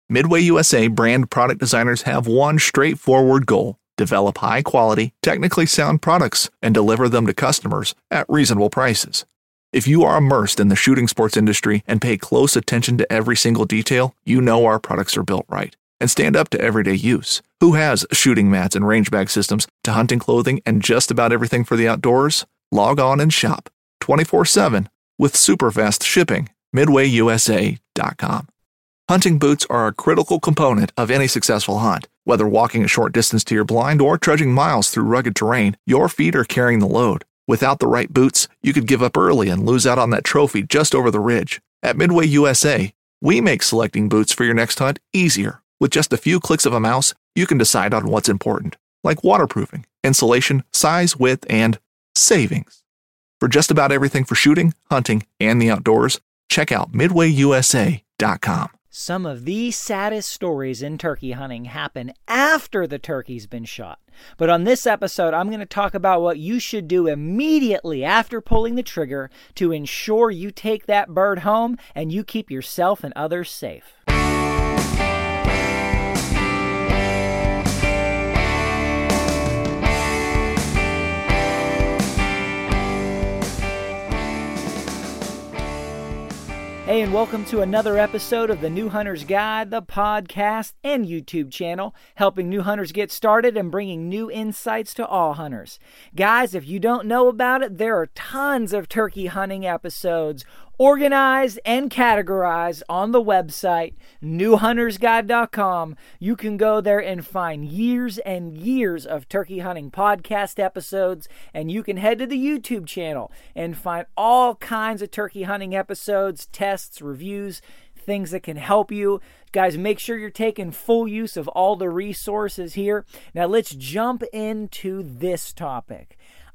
Midway USA brand product designers have one straightforward goal: develop high-quality, technically sound products and deliver them to customers at reasonable prices. If you are immersed in the shooting sports industry and pay close attention to every single detail, you know our products are built right and stand up to everyday use. Who has shooting mats and range bag systems to hunting clothing and just about everything for the outdoors? Log on and shop 24/7 with super fast shipping. MidwayUSA.com. Hunting boots are a critical component of any successful hunt. Whether walking a short distance to your blind or trudging miles through rugged terrain, your feet are carrying the load. Without the right boots, you could give up early and lose out on that trophy just over the ridge. At Midway USA, we make selecting boots for your next hunt easier. With just a few clicks of a mouse, you can decide on what's important, like waterproofing, insulation, size, width, and savings. For just about everything for shooting, hunting, and the outdoors, check out MidwayUSA.com. Some of the saddest stories in turkey hunting happen after the turkey's been shot. But on this episode, I'm going to talk about what you should do immediately after pulling the trigger to ensure you take that bird home and you keep yourself and others safe. Hey, and welcome to another episode of the New Hunter's Guide, the podcast and YouTube channel, helping new hunters get started and bringing new insights to all hunters. Guys, if you don't know about it, there are tons of turkey hunting episodes organized and categorized on the website, newhuntersguide.com. You can go there and find years and years of turkey hunting podcast episodes, and you can head to the YouTube channel and find all kinds of turkey hunting episodes, tests, reviews, things that can help you. Guys, make sure you're taking full use of all the resources here. Now let's jump into this topic.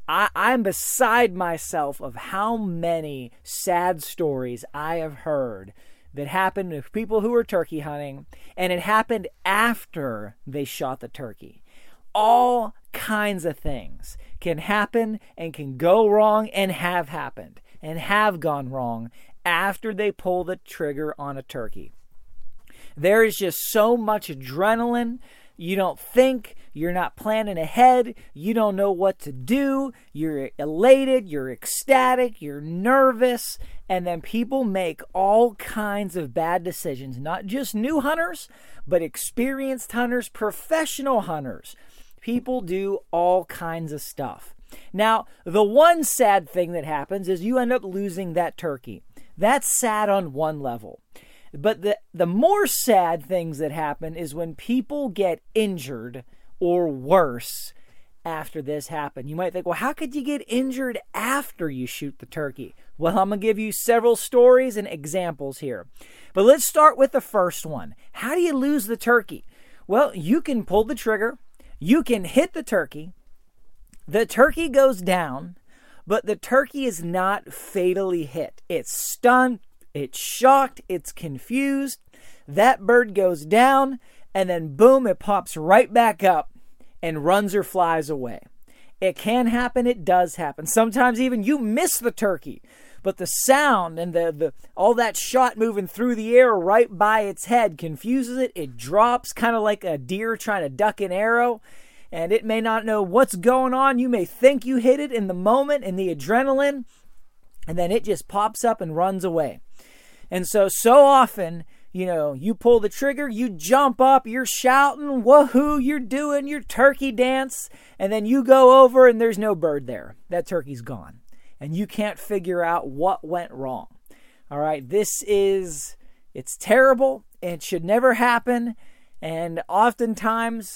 I'm beside myself of how many sad stories I have heard that happened with people who were turkey hunting, and it happened after they shot the turkey. All kinds of things can happen and can go wrong and have happened and have gone wrong after they pull the trigger on a turkey. There is just so much adrenaline. You don't think, you're not planning ahead, you don't know what to do, you're elated, you're ecstatic, you're nervous, and then people make all kinds of bad decisions, not just new hunters, but experienced hunters, professional hunters. People do all kinds of stuff. Now, the one sad thing that happens is you end up losing that turkey. That's sad on one level. But the more sad things that happen is when people get injured or worse after this happened. You might think, well, how could you get injured after you shoot the turkey? Well, I'm going to give you several stories and examples here. But let's start with the first one. How do you lose the turkey? Well, you can pull the trigger. You can hit the turkey goes down, but the turkey is not fatally hit. It's stunned. It's shocked, it's confused, that bird goes down, and then boom, it pops right back up and runs or flies away. It can happen, it does happen. Sometimes even you miss the turkey, but the sound and the all that shot moving through the air right by its head confuses it. It drops kind of like a deer trying to duck an arrow, and it may not know what's going on. You may think you hit it in the moment, in the adrenaline, and then it just pops up and runs away. And so often, you pull the trigger, you jump up, you're shouting, woohoo, you're doing your turkey dance, and then you go over and there's no bird there. That turkey's gone. And you can't figure out what went wrong. All right, it's terrible. It should never happen. And oftentimes,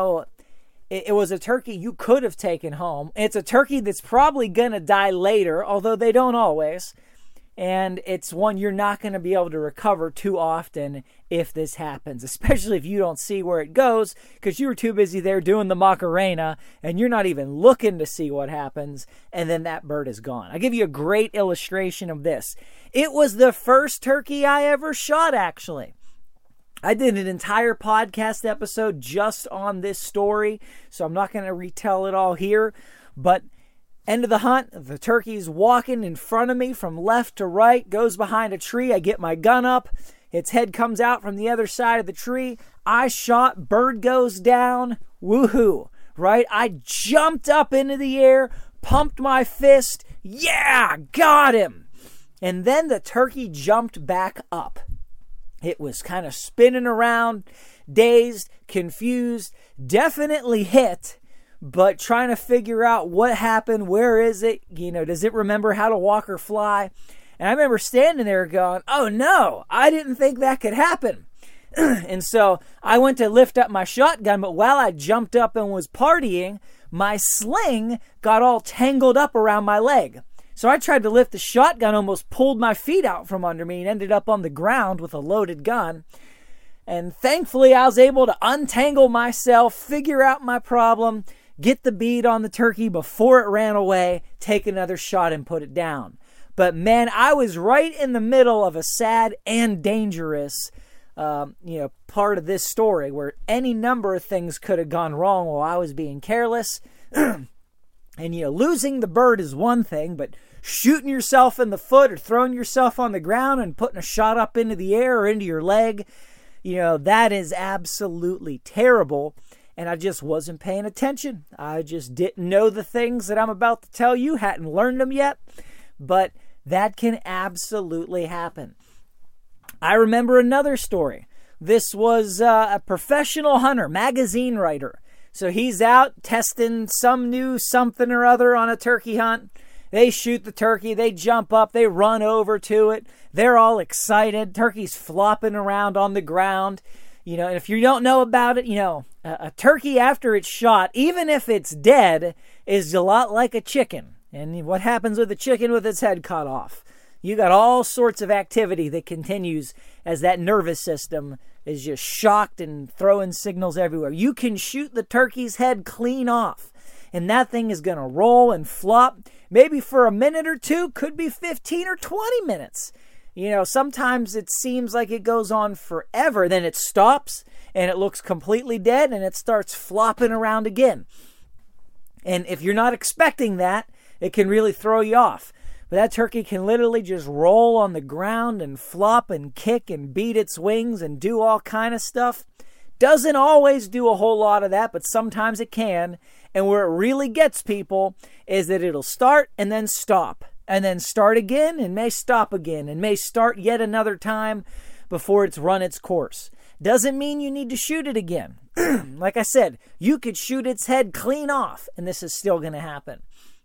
it was a turkey you could have taken home. It's a turkey that's probably going to die later, although they don't always. And it's one you're not going to be able to recover too often if this happens, especially if you don't see where it goes because you were too busy there doing the Macarena and you're not even looking to see what happens, and then that bird is gone. I'll give you a great illustration of this. It was the first turkey I ever shot, actually. I did an entire podcast episode just on this story, so I'm not going to retell it all here, but end of the hunt, the turkey's walking in front of me from left to right, goes behind a tree. I get my gun up. Its head comes out from the other side of the tree. I shot, bird goes down. Woohoo, right? I jumped up into the air, pumped my fist. Yeah, got him. And then the turkey jumped back up. It was kind of spinning around, dazed, confused, definitely hit, but trying to figure out what happened, where is it, does it remember how to walk or fly? And I remember standing there going, oh no, I didn't think that could happen. And so I went to lift up my shotgun, but while I jumped up and was partying, my sling got all tangled up around my leg. So I tried to lift the shotgun, almost pulled my feet out from under me, and ended up on the ground with a loaded gun. And thankfully, I was able to untangle myself, figure out my problem, get the bead on the turkey before it ran away, take another shot, and put it down. But man, I was right in the middle of a sad and dangerous part of this story where any number of things could have gone wrong while I was being careless. And, losing the bird is one thing, but shooting yourself in the foot or throwing yourself on the ground and putting a shot up into the air or into your leg, that is absolutely terrible. And I just wasn't paying attention. I just didn't know the things that I'm about to tell you, hadn't learned them yet, but that can absolutely happen. I remember another story. This was a professional hunter, magazine writer. So he's out testing some new something or other on a turkey hunt. They shoot the turkey, they jump up, they run over to it. They're all excited. Turkey's flopping around on the ground. And if you don't know about it, a turkey after it's shot, even if it's dead, is a lot like a chicken. And what happens with a chicken with its head cut off? You got all sorts of activity that continues as that nervous system is just shocked and throwing signals everywhere. You can shoot the turkey's head clean off, and that thing is going to roll and flop, maybe for a minute or two, could be 15 or 20 minutes. Sometimes it seems like it goes on forever. Then it stops, and it looks completely dead, and it starts flopping around again. And if you're not expecting that, it can really throw you off. But that turkey can literally just roll on the ground and flop and kick and beat its wings and do all kind of stuff. Doesn't always do a whole lot of that, but sometimes it can. And where it really gets people is that it'll start and then stop. And then start again and may stop again and may start yet another time before it's run its course. Doesn't mean you need to shoot it again. Like I said, you could shoot its head clean off and this is still going to happen.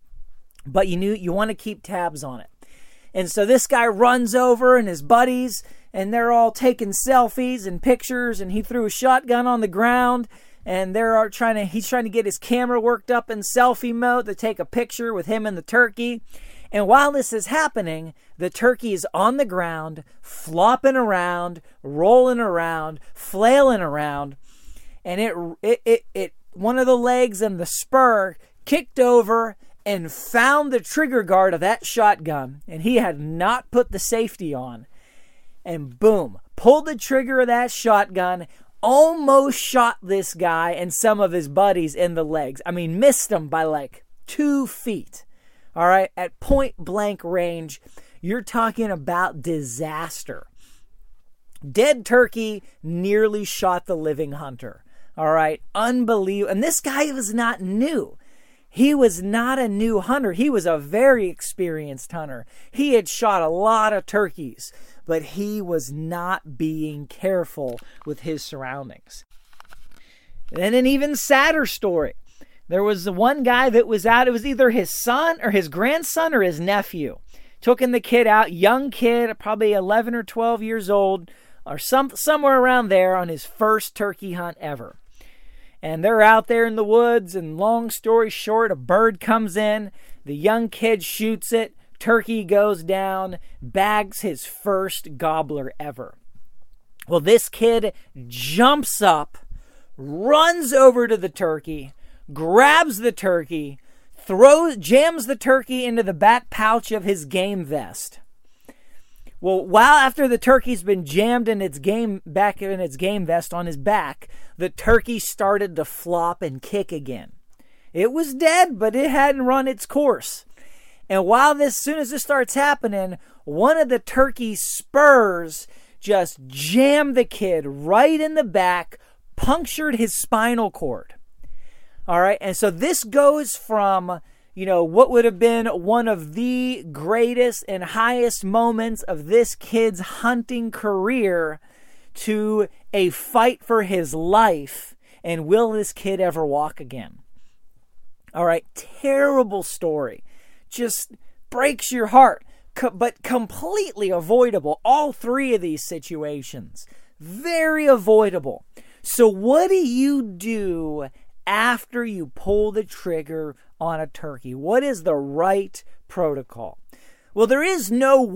But you want to keep tabs on it. And so this guy runs over and his buddies, and they're all taking selfies and pictures, and he threw a shotgun on the ground, and he's trying to get his camera worked up in selfie mode to take a picture with him and the turkey. And while this is happening, the turkey is on the ground, flopping around, rolling around, flailing around, and it one of the legs and the spur kicked over and found the trigger guard of that shotgun, and he had not put the safety on. And boom, pulled the trigger of that shotgun, almost shot this guy and some of his buddies in the legs. I mean, missed them by like 2 feet. All right, at point blank range, you're talking about disaster. Dead turkey nearly shot the living hunter. All right, unbelievable. And this guy was not new. He was not a new hunter. He was a very experienced hunter. He had shot a lot of turkeys, but he was not being careful with his surroundings. Then an even sadder story. There was the one guy that was out. It was either his son or his grandson or his nephew. Taking the kid out, young kid, probably 11 or 12 years old, or somewhere around there on his first turkey hunt ever. And they're out there in the woods, and long story short, a bird comes in, the young kid shoots it, turkey goes down, bags his first gobbler ever. Well, this kid jumps up, runs over to the turkey, grabs the turkey, jams the turkey into the back pouch of his game vest. Well, after the turkey's been jammed in its game vest on his back, the turkey started to flop and kick again. It was dead, but it hadn't run its course. And as soon as this starts happening, one of the turkey's spurs just jammed the kid right in the back, punctured his spinal cord. All right. And so this goes from, what would have been one of the greatest and highest moments of this kid's hunting career to a fight for his life. And will this kid ever walk again? All right. Terrible story. Just breaks your heart, but completely avoidable. All three of these situations, very avoidable. So what do you do after you pull the trigger on a turkey? What is the right protocol? Well, there is no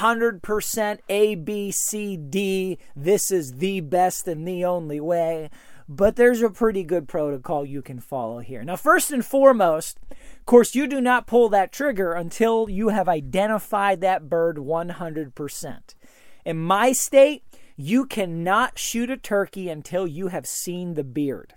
100% A, B, C, D. This is the best and the only way. But there's a pretty good protocol you can follow here. Now, first and foremost, of course, you do not pull that trigger until you have identified that bird 100%. In my state, you cannot shoot a turkey until you have seen the beard.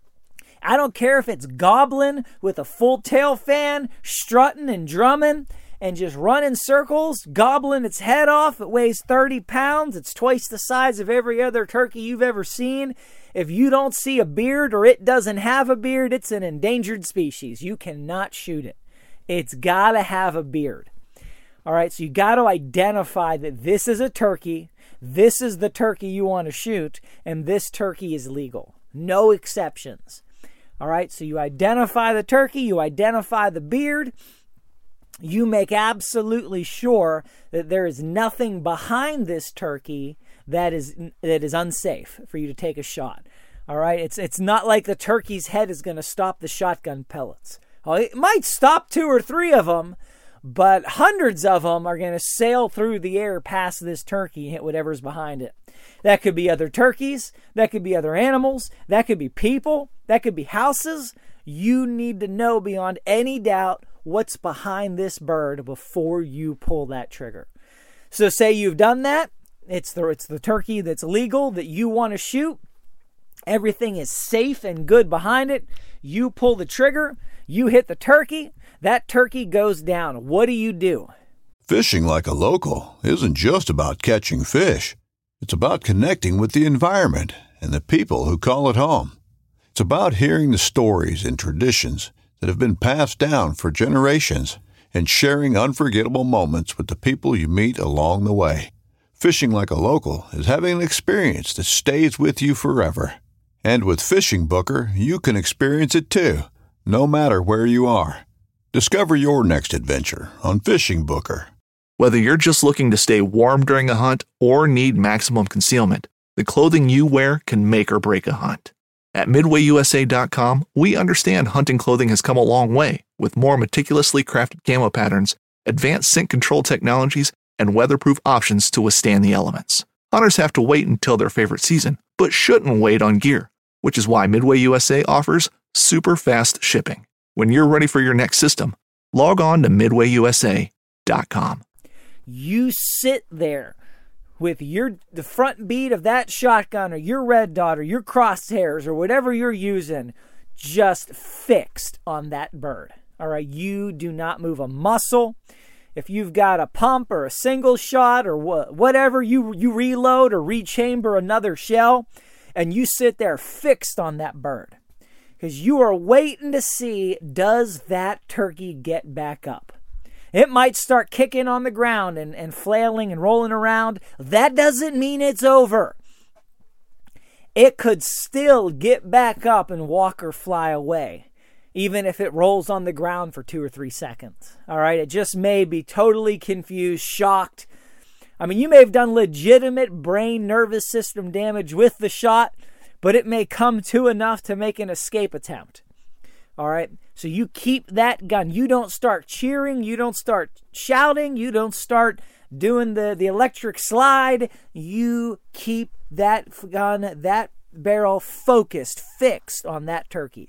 I don't care if it's gobbling with a full tail fan, strutting and drumming, and just running circles, gobbling its head off. It weighs 30 pounds. It's twice the size of every other turkey you've ever seen. If you don't see a beard or it doesn't have a beard, it's an endangered species. You cannot shoot it. It's got to have a beard. All right, so you got to identify that this is a turkey. This is the turkey you want to shoot, and this turkey is legal. No exceptions. All right, so you identify the turkey, you identify the beard, you make absolutely sure that there is nothing behind this turkey that is unsafe for you to take a shot. All right, it's not like the turkey's head is going to stop the shotgun pellets. Well, it might stop 2 or 3 of them, but hundreds of them are going to sail through the air past this turkey and hit whatever's behind it. That could be other turkeys. That could be other animals. That could be people. That could be houses. You need to know beyond any doubt what's behind this bird before you pull that trigger. So say you've done that. It's the turkey that's legal that you want to shoot. Everything is safe and good behind it. You pull the trigger. You hit the turkey. That turkey goes down. What do? Fishing like a local isn't just about catching fish. It's about connecting with the environment and the people who call it home. It's about hearing the stories and traditions that have been passed down for generations and sharing unforgettable moments with the people you meet along the way. Fishing like a local is having an experience that stays with you forever. And with Fishing Booker, you can experience it too, no matter where you are. Discover your next adventure on Fishing Booker. Whether you're just looking to stay warm during a hunt or need maximum concealment, the clothing you wear can make or break a hunt. At MidwayUSA.com, we understand hunting clothing has come a long way with more meticulously crafted camo patterns, advanced scent control technologies, and weatherproof options to withstand the elements. Hunters have to wait until their favorite season, but shouldn't wait on gear, which is why Midway USA offers super fast shipping. When you're ready for your next system, log on to MidwayUSA.com. You sit there with the front bead of that shotgun or your red dot or your crosshairs or whatever you're using just fixed on that bird. All right, you do not move a muscle. If you've got a pump or a single shot or whatever, you reload or rechamber another shell and you sit there fixed on that bird because you are waiting to see, does that turkey get back up? It might start kicking on the ground and flailing and rolling around. That doesn't mean it's over. It could still get back up and walk or fly away, even if it rolls on the ground for 2 or 3 seconds. All right, it just may be totally confused, shocked. I mean, you may have done legitimate brain nervous system damage with the shot, but it may come to enough to make an escape attempt. All right, so you keep that gun. You don't start cheering. You don't start shouting. You don't start doing the electric slide. You keep that gun, that barrel focused, fixed on that turkey.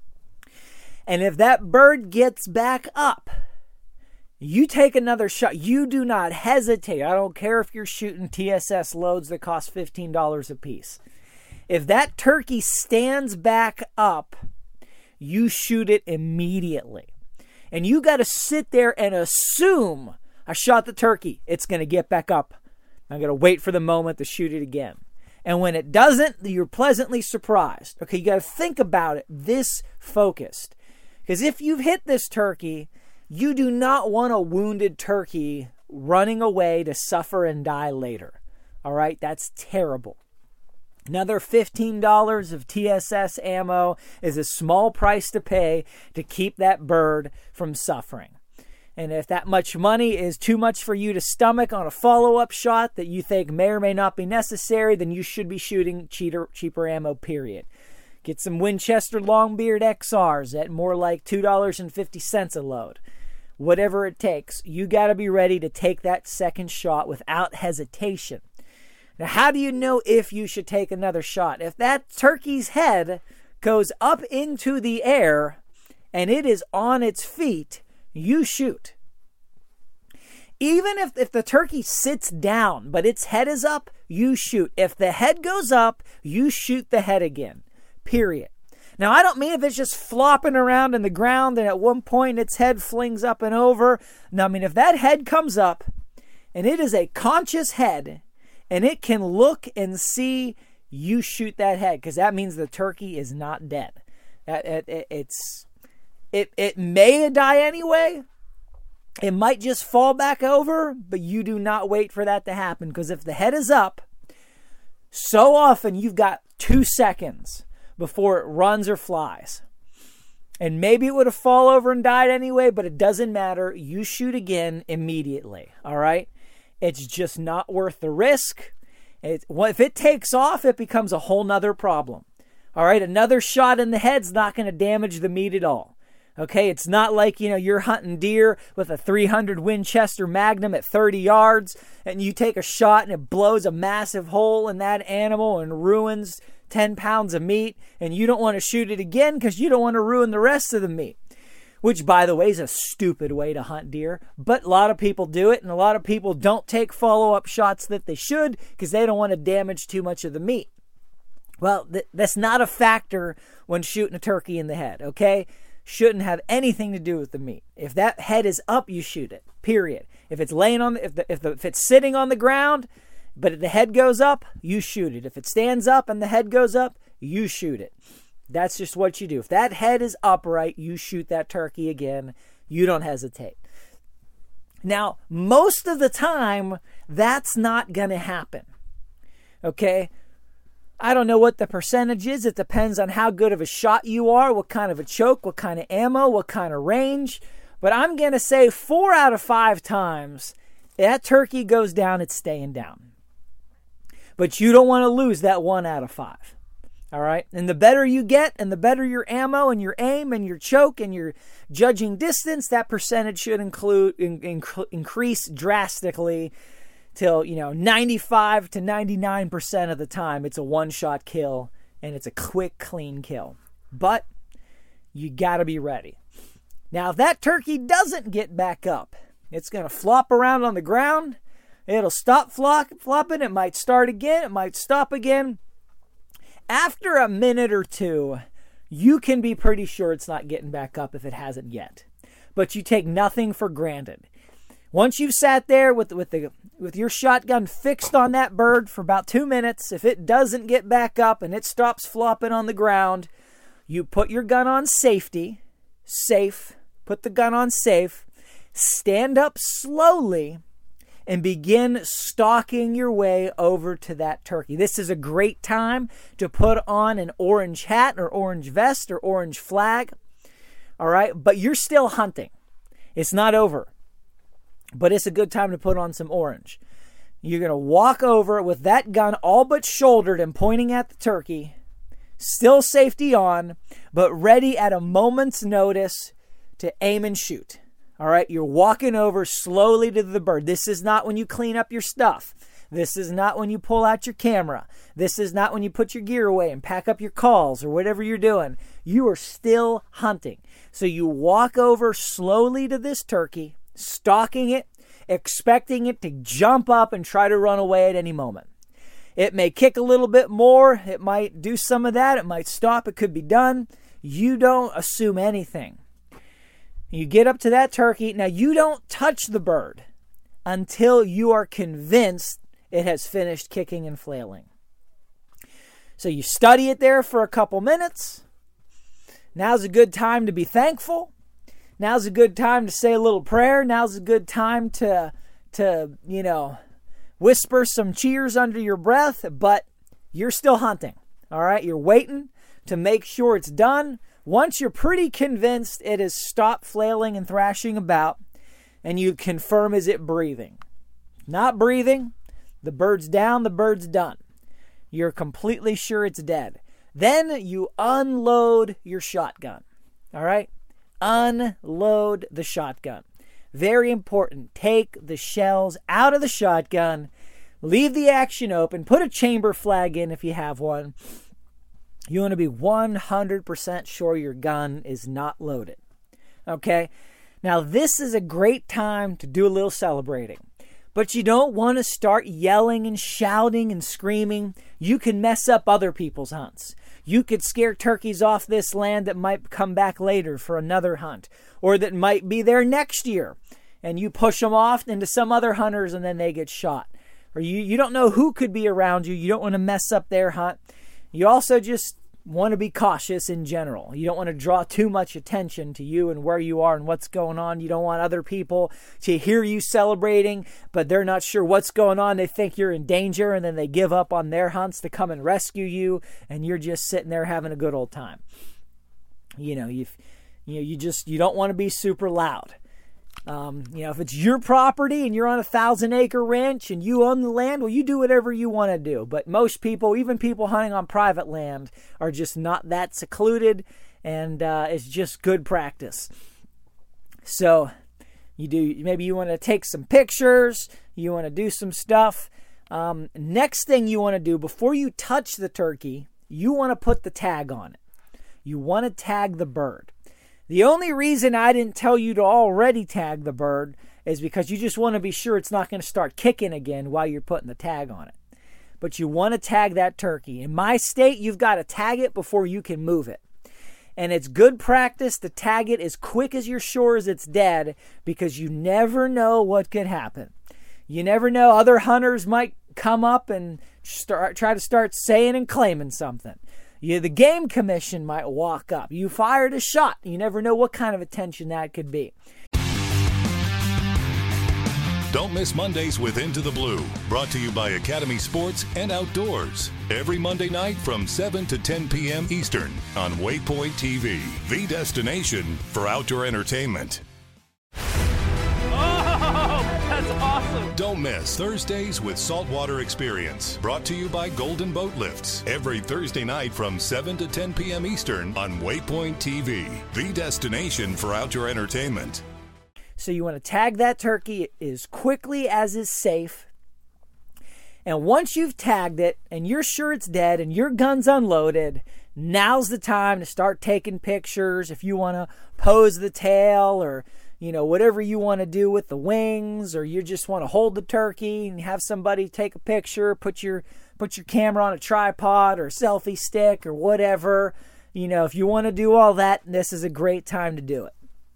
And if that bird gets back up, you take another shot. You do not hesitate. I don't care if you're shooting TSS loads that cost $15 a piece. If that turkey stands back up, you shoot it immediately. And you got to sit there and assume I shot the turkey. It's going to get back up. I'm going to wait for the moment to shoot it again. And when it doesn't, you're pleasantly surprised. Okay, you got to think about it this focused. Because if you've hit this turkey, you do not want a wounded turkey running away to suffer and die later. All right, that's terrible. Another $15 of TSS ammo is a small price to pay to keep that bird from suffering. And if that much money is too much for you to stomach on a follow-up shot that you think may or may not be necessary, then you should be shooting cheaper ammo, period. Get some Winchester Longbeard XRs at more like $2.50 a load. Whatever it takes, you got to be ready to take that second shot without hesitation. Now, how do you know if you should take another shot? If that turkey's head goes up into the air and it is on its feet, you shoot. Even if the turkey sits down, but its head is up, you shoot. If the head goes up, you shoot the head again. Period. Now, I don't mean if it's just flopping around in the ground and at one point its head flings up and over. No, I mean if that head comes up and it is a conscious head and it can look and see, you shoot that head, because that means the turkey is not dead. It may die anyway. It might just fall back over, but you do not wait for that to happen, because if the head is up, so often you've got 2 seconds before it runs or flies. And maybe it would have fallen over and died anyway, but it doesn't matter. You shoot again immediately, all right? It's just not worth the risk. If it takes off, it becomes a whole nother problem. All right, another shot in the head's not going to damage the meat at all. Okay, it's not like, you're hunting deer with a 300 Winchester Magnum at 30 yards and you take a shot and it blows a massive hole in that animal and ruins 10 pounds of meat, and you don't want to shoot it again because you don't want to ruin the rest of the meat. Which, by the way, is a stupid way to hunt deer, but a lot of people do it, and a lot of people don't take follow-up shots that they should because they don't want to damage too much of the meat. Well, that's not a factor when shooting a turkey in the head, okay? Shouldn't have anything to do with the meat. If that head is up, you shoot it, period. If it's laying on, if it's sitting on the ground, but if the head goes up, you shoot it. If it stands up and the head goes up, you shoot it. That's just what you do. If that head is upright, you shoot that turkey again. You don't hesitate. Now, most of the time, that's not going to happen. Okay? I don't know what the percentage is. It depends on how good of a shot you are, what kind of a choke, what kind of ammo, what kind of range. But I'm going to say 4 out of 5 times, that turkey goes down, it's staying down. But you don't want to lose that 1 out of 5. All right? And the better you get, and the better your ammo and your aim and your choke and your judging distance, that percentage should increase drastically till, 95 to 99% of the time it's a one-shot kill and it's a quick, clean kill. But you got to be ready. Now, if that turkey doesn't get back up, it's going to flop around on the ground. It'll stop flopping. It might start again. It might stop again. After a minute or two, you can be pretty sure it's not getting back up if it hasn't yet. But you take nothing for granted. Once you've sat there with your shotgun fixed on that bird for about 2 minutes, if it doesn't get back up and it stops flopping on the ground, you put your gun on safe, put the gun on safe, stand up slowly, and begin stalking your way over to that turkey. This is a great time to put on an orange hat or orange vest or orange flag. All right, but you're still hunting. It's not over. But it's a good time to put on some orange. You're going to walk over with that gun all but shouldered and pointing at the turkey, still safety on, but ready at a moment's notice to aim and shoot. All right, you're walking over slowly to the bird. This is not when you clean up your stuff. This is not when you pull out your camera. This is not when you put your gear away and pack up your calls or whatever you're doing. You are still hunting. So you walk over slowly to this turkey, stalking it, expecting it to jump up and try to run away at any moment. It may kick a little bit more. It might do some of that. It might stop. It could be done. You don't assume anything. You get up to that turkey. Now, you don't touch the bird until you are convinced it has finished kicking and flailing. So you study it there for a couple minutes. Now's a good time to be thankful. Now's a good time to say a little prayer. Now's a good time to whisper some cheers under your breath, but you're still hunting. All right, you're waiting to make sure it's done. Once you're pretty convinced it has stopped flailing and thrashing about, and you confirm, is it breathing? Not breathing, the bird's down, the bird's done. You're completely sure it's dead. Then you unload your shotgun. All right? Unload the shotgun. Very important. Take the shells out of the shotgun. Leave the action open. Put a chamber flag in if you have one. You want to be 100% sure your gun is not loaded. Okay? Now, this is a great time to do a little celebrating. But you don't want to start yelling and shouting and screaming. You can mess up other people's hunts. You could scare turkeys off this land that might come back later for another hunt, or that might be there next year, and you push them off into some other hunters and then they get shot. Or you don't know who could be around you. You don't want to mess up their hunt. You also just want to be cautious in general. You don't want to draw too much attention to you and where you are and what's going on. You don't want other people to hear you celebrating, but they're not sure what's going on. They think you're in danger, and then they give up on their hunts to come and rescue you, and you're just sitting there having a good old time. You don't want to be super loud. If it's your property and you're on a 1,000-acre ranch and you own the land, well, you do whatever you want to do. But most people, even people hunting on private land, are just not that secluded, and it's just good practice. So maybe you want to take some pictures, you want to do some stuff. Next thing you want to do before you touch the turkey, you want to put the tag on it. You want to tag the bird. The only reason I didn't tell you to already tag the bird is because you just want to be sure it's not going to start kicking again while you're putting the tag on it. But you want to tag that turkey. In my state, you've got to tag it before you can move it. And it's good practice to tag it as quick as you're sure as it's dead, because you never know what could happen. You never know. Other hunters might come up and try to start saying and claiming something. The game commission might walk up. You fired a shot. You never know what kind of attention that could be. Don't miss Mondays with Into the Blue, brought to you by Academy Sports and Outdoors. Every Monday night from 7 to 10 p.m. Eastern on Waypoint TV, the destination for outdoor entertainment. That's awesome. Don't miss Thursdays with Saltwater Experience, brought to you by Golden Boat Lifts. Every Thursday night from 7 to 10 p.m. Eastern on Waypoint TV, the destination for outdoor entertainment. So you want to tag that turkey as quickly as is safe. And once you've tagged it and you're sure it's dead and your gun's unloaded, now's the time to start taking pictures. If you want to pose the tail, or whatever you want to do with the wings, or you just want to hold the turkey and have somebody take a picture, put your camera on a tripod or a selfie stick or whatever. If you want to do all that, this is a great time to do it.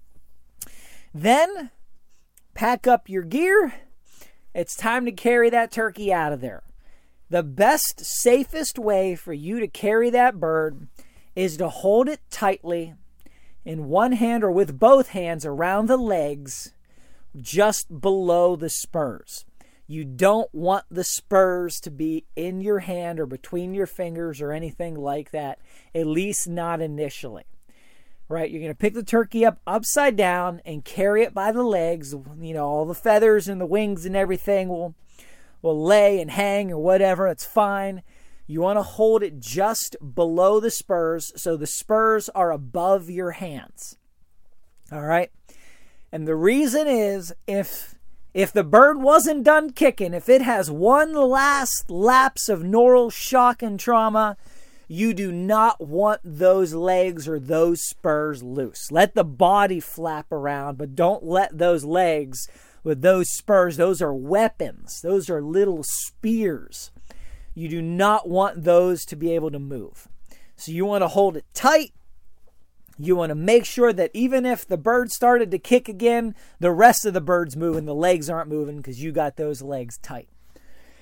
Then pack up your gear. It's time to carry that turkey out of there. The best, safest way for you to carry that bird is to hold it tightly in one hand or with both hands around the legs, just below the spurs. You don't want the spurs to be in your hand or between your fingers or anything like that, at least not initially. Right? You're going to pick the turkey up upside down and carry it by the legs. All the feathers and the wings and everything will lay and hang or whatever. It's fine. You want to hold it just below the spurs, so the spurs are above your hands. All right? And the reason is, if the bird wasn't done kicking, if it has one last lapse of neural shock and trauma, you do not want those legs or those spurs loose. Let the body flap around, but don't let those legs with those spurs, those are weapons. Those are little spears. You do not want those to be able to move. So you want to hold it tight. You want to make sure that even if the bird started to kick again, the rest of the bird's moving. The legs aren't moving because you got those legs tight.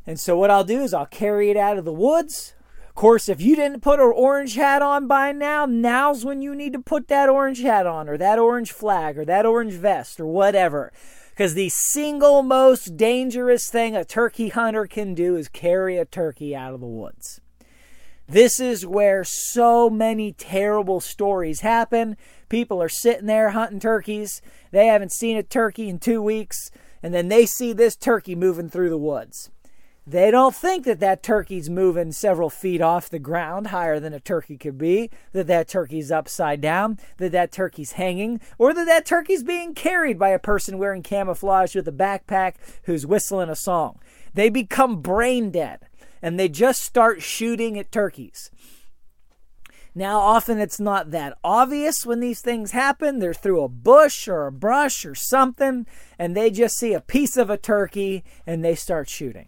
And so what I'll do is I'll carry it out of the woods. Of course, if you didn't put an orange hat on by now, now's when you need to put that orange hat on, or that orange flag, or that orange vest, or whatever. Because the single most dangerous thing a turkey hunter can do is carry a turkey out of the woods. This is where so many terrible stories happen. People are sitting there hunting turkeys. They haven't seen a turkey in 2 weeks, and then they see this turkey moving through the woods. They don't think that that turkey's moving several feet off the ground, higher than a turkey could be, that that turkey's upside down, that that turkey's hanging, or that that turkey's being carried by a person wearing camouflage with a backpack who's whistling a song. They become brain dead, and they just start shooting at turkeys. Now, often it's not that obvious when these things happen. They're through a bush or a brush or something, and they just see a piece of a turkey, and they start shooting.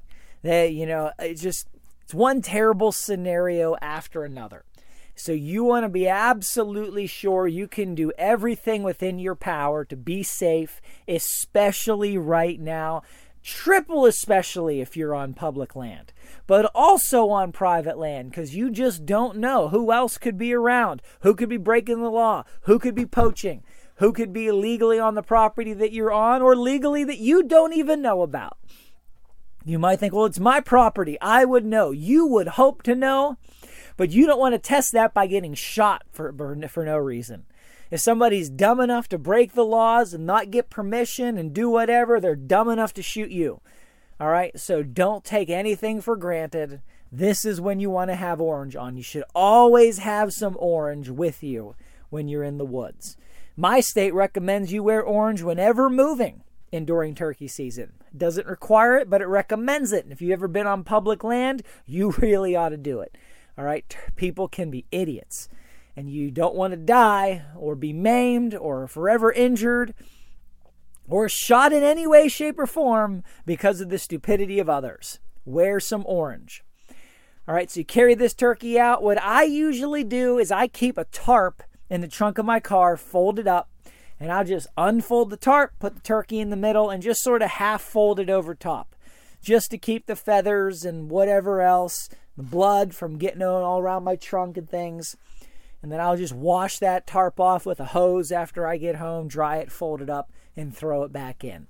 It's one terrible scenario after another. So you want to be absolutely sure you can do everything within your power to be safe, especially right now. Triple especially if you're on public land, but also on private land, because you just don't know who else could be around, who could be breaking the law, who could be poaching, who could be illegally on the property that you're on, or legally that you don't even know about. You might think, well, it's my property. I would know. You would hope to know, but you don't want to test that by getting shot for no reason. If somebody's dumb enough to break the laws and not get permission and do whatever, they're dumb enough to shoot you. All right? So don't take anything for granted. This is when you want to have orange on. You should always have some orange with you when you're in the woods. My state recommends you wear orange whenever moving during turkey season. It doesn't require it, but it recommends it. And if you've ever been on public land, you really ought to do it. All right? People can be idiots. And you don't want to die or be maimed or forever injured or shot in any way, shape, or form because of the stupidity of others. Wear some orange. All right, so you carry this turkey out. What I usually do is I keep a tarp in the trunk of my car folded up, and I'll just unfold the tarp, put the turkey in the middle, and just sort of half fold it over top, just to keep the feathers and whatever else, the blood from getting all around my trunk and things. And then I'll just wash that tarp off with a hose after I get home, dry it, fold it up, and throw it back in.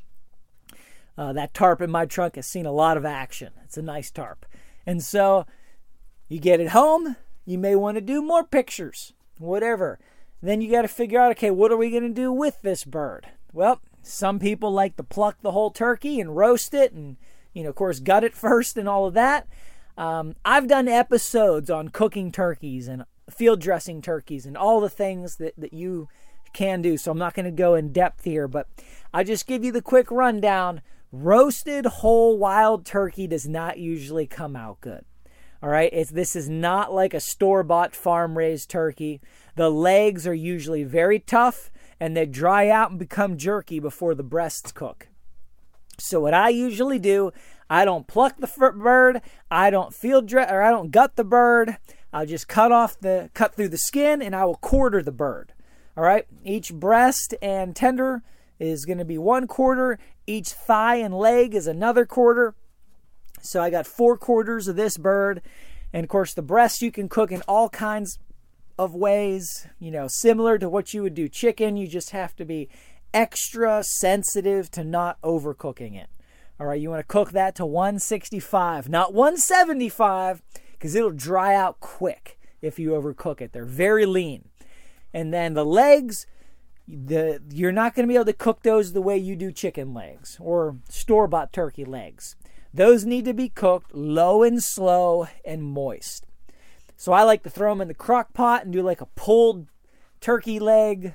That tarp in my trunk has seen a lot of action. It's a nice tarp. And so you get it home, you may want to do more pictures, whatever. Then you got to figure out, okay, what are we going to do with this bird? Well, some people like to pluck the whole turkey and roast it and, of course, gut it first and all of that. I've done episodes on cooking turkeys and field dressing turkeys and all the things that you can do. So I'm not going to go in depth here, but I just give you the quick rundown. Roasted whole wild turkey does not usually come out good. All right. This is not like a store-bought farm-raised turkey. The legs are usually very tough and they dry out and become jerky before the breasts cook. So what I usually do, I don't pluck the bird. I don't I don't gut the bird. I'll just cut through the skin, and I will quarter the bird. All right. Each breast and tender is going to be 1/4. Each thigh and leg is another 1/4. So I got 4 quarters of this bird. And of course, the breast you can cook in all kinds of ways, similar to what you would do chicken. You just have to be extra sensitive to not overcooking it. All right. You want to cook that to 165, not 175, because it'll dry out quick if you overcook it. They're very lean. And then the legs, you're not going to be able to cook those the way you do chicken legs or store-bought turkey legs. Those need to be cooked low and slow and moist. So I like to throw them in the crock pot and do like a pulled turkey leg,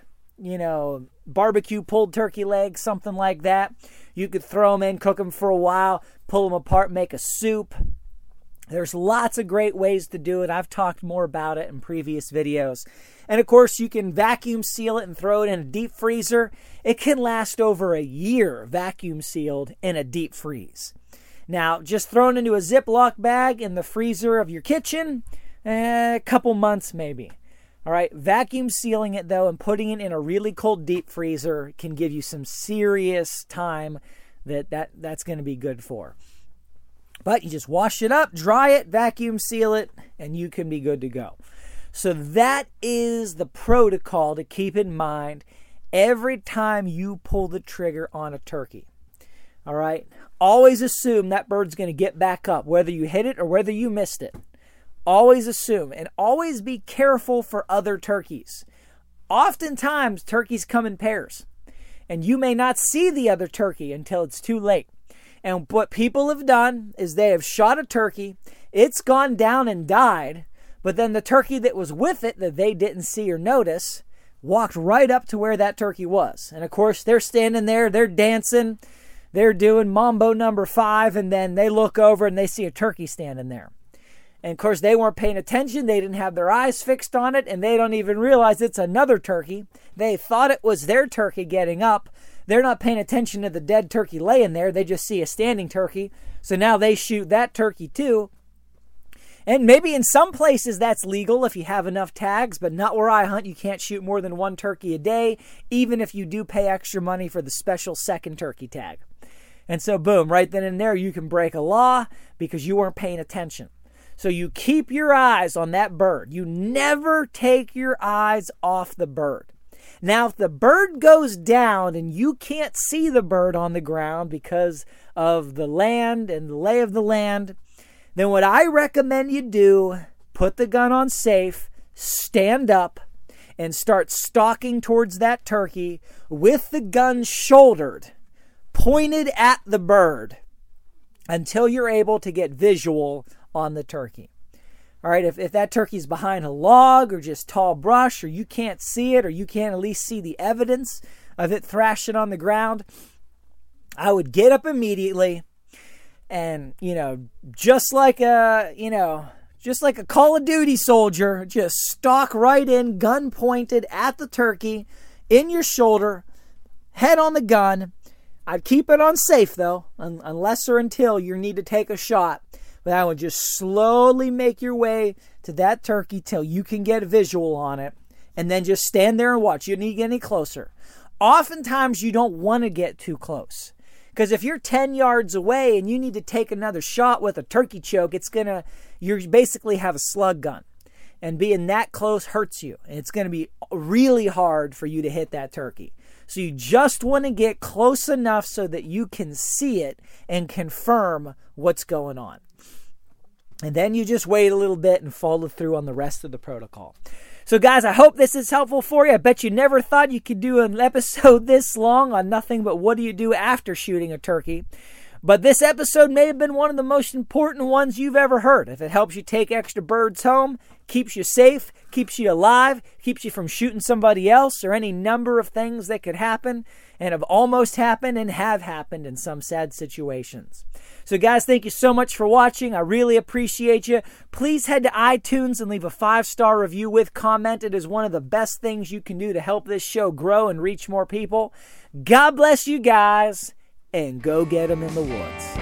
barbecue pulled turkey leg, something like that. You could throw them in, cook them for a while, pull them apart, make a soup. There's lots of great ways to do it. I've talked more about it in previous videos. And of course, you can vacuum seal it and throw it in a deep freezer. It can last over a year vacuum sealed in a deep freeze. Now, just thrown into a Ziploc bag in the freezer of your kitchen, a couple months maybe. All right, vacuum sealing it though and putting it in a really cold deep freezer can give you some serious time that's going to be good for. But you just wash it up, dry it, vacuum seal it, and you can be good to go. So that is the protocol to keep in mind every time you pull the trigger on a turkey. All right? Always assume that bird's going to get back up, whether you hit it or whether you missed it. Always assume, and always be careful for other turkeys. Oftentimes, turkeys come in pairs, and you may not see the other turkey until it's too late. And what people have done is they have shot a turkey, it's gone down and died, but then the turkey that was with it that they didn't see or notice walked right up to where that turkey was. And of course, they're standing there, they're dancing, they're doing Mambo number 5, and then they look over and they see a turkey standing there. And of course, they weren't paying attention, they didn't have their eyes fixed on it, and they don't even realize it's another turkey. They thought it was their turkey getting up. They're not paying attention to the dead turkey laying there, they just see a standing turkey. So now they shoot that turkey too. And maybe in some places that's legal if you have enough tags, but not where I hunt. You can't shoot more than 1 turkey a day, even if you do pay extra money for the special second turkey tag. And so boom, right then and there you can break a law because you weren't paying attention. So you keep your eyes on that bird. You never take your eyes off the bird. Now, if the bird goes down and you can't see the bird on the ground because of the land and the lay of the land, then what I recommend you do, put the gun on safe, stand up, and start stalking towards that turkey with the gun shouldered, pointed at the bird until you're able to get visual on the turkey. All right, if that turkey's behind a log or just tall brush, or you can't see it, or you can't at least see the evidence of it thrashing on the ground, I would get up immediately and, just like a Call of Duty soldier, just stalk right in, gun pointed at the turkey, in your shoulder, head on the gun. I'd keep it on safe, though, unless or until you need to take a shot. But I would just slowly make your way to that turkey till you can get a visual on it. And then just stand there and watch. You don't need to get any closer. Oftentimes, you don't want to get too close. Because if you're 10 yards away and you need to take another shot with a turkey choke, you basically have a slug gun. And being that close hurts you. And it's going to be really hard for you to hit that turkey. So you just want to get close enough so that you can see it and confirm what's going on. And then you just wait a little bit and follow through on the rest of the protocol. So guys, I hope this is helpful for you. I bet you never thought you could do an episode this long on nothing but what do you do after shooting a turkey. But this episode may have been one of the most important ones you've ever heard. If it helps you take extra birds home, keeps you safe, keeps you alive, keeps you from shooting somebody else, or any number of things that could happen and have almost happened and have happened in some sad situations. So guys, thank you so much for watching. I really appreciate you. Please head to iTunes and leave a 5-star review with comment. It is one of the best things you can do to help this show grow and reach more people. God bless you guys, and go get them in the woods.